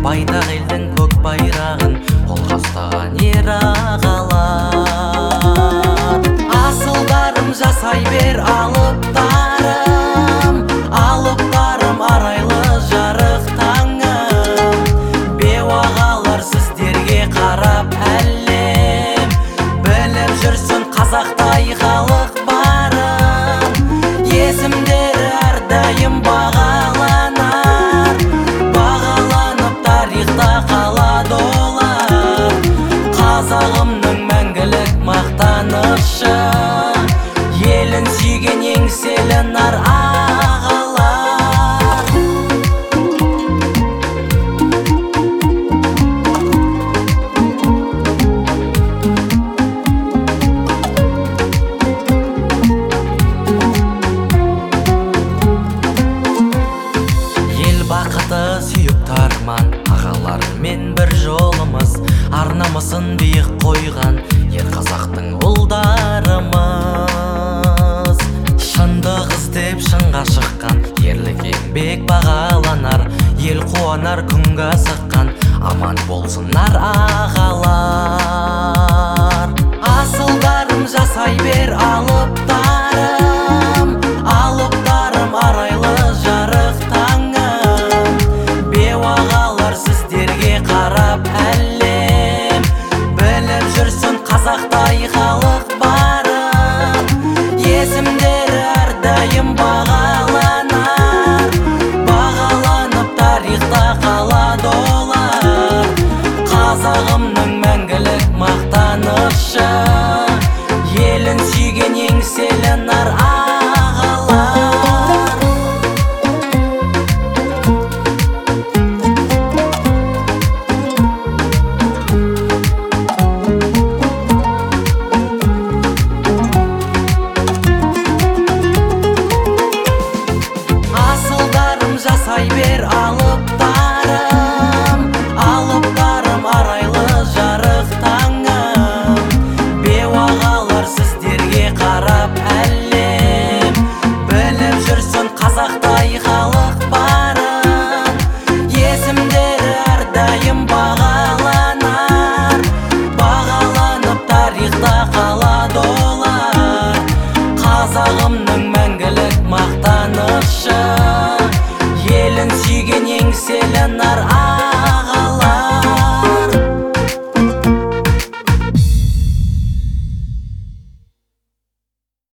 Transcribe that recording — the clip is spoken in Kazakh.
байтақ елдің көк байрағын қолға ұстаған ер ағалар. Асылдарым жасай бер алыптарым, алыптарым арайлы жарық таңым. Беу ағалар сіздерге қарап әлем, біліп жүрсін қазақтай халық барын. Есімдері әрдайым бағаланар, бағаланып тарихта қалады олар. Қазағымның мәңгілік мақтанышы, елін сүйген еңселі нар ағалар. Ел бақыты сүйіп тарман, ағалармен бір жолымыз, арнамысын биік қойған ер қазақтың ұлдарымыз. Шындық іздеп шыңға шыққан, ерлік еңбек бағаланар, ел қуанар күнге асыққан, аман болсынар ағалар. Асылдарым жасай бер алыптарым, алыптарым арайлы жарық таңым. Беу ағалар сіздерге қарап әлем, біліп жүрсін қазақтай халық барын. Есімдері әрдайым бағаланар, бағаланып тарихта қалады олар. Қазағымның мәңгілік мақтанышы, елін сүйген еңселі нар ағалар. Асылдарым жасай бер алып